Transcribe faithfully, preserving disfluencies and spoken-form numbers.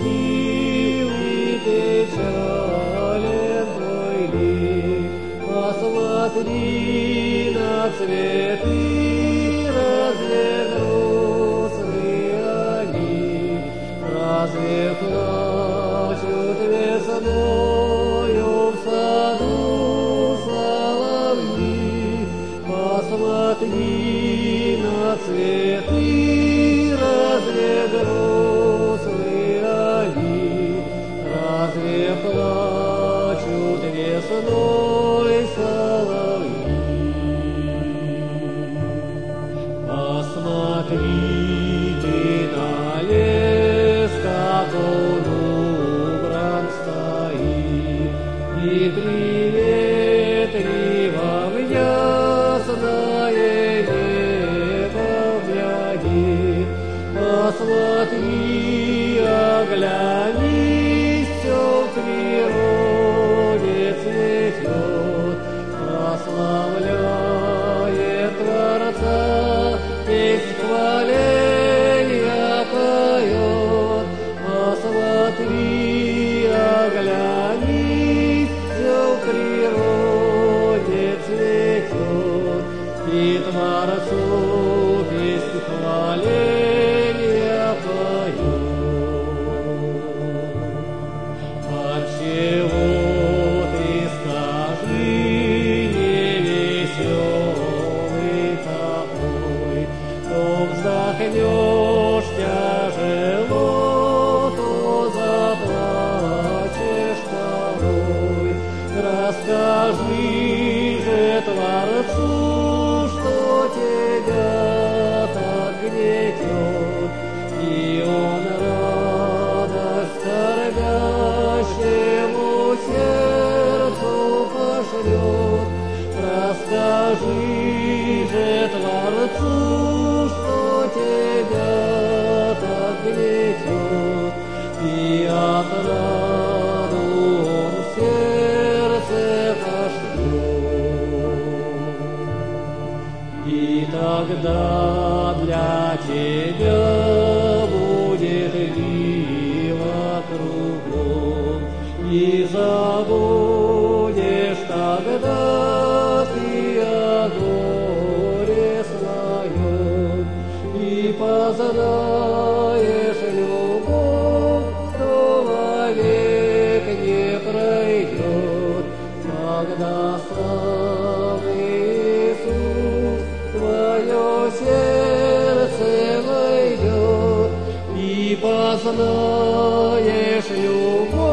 и печален твой лик. Посмотри на цветы, разве грустны они, разве плачут весною в саду соловьи? Посмотри на цветы, разве грустны они, разве плачут весной соловьи? Посмотрите на лес, как он убран стоит, и приветливо в ясное небо глядит. Посмотри, оглянись, все в природе цветет, прославляет Творца, песнь хваления поет. Посмотри, оглянись, все в природе цветет, и Творцу песнь хваления поет. Отчего ты, скажи, невеселый такой, то вздохнешь тяжело, то заплачешь порой. Расскажи же Творцу, что тебя так гнетет, и Он радость скорбящему сердцу пошлет. Расскажи же Творцу, что тебя так гнетет, и отраду Он в сердце пошлет. И тогда для тебя будет диво кругом, и забудешь тогда ты о горе своем, и познаешь любовь, что вовек не пройдет. Когда славный Иисус в твое сердце войдет, и познаешь любовь,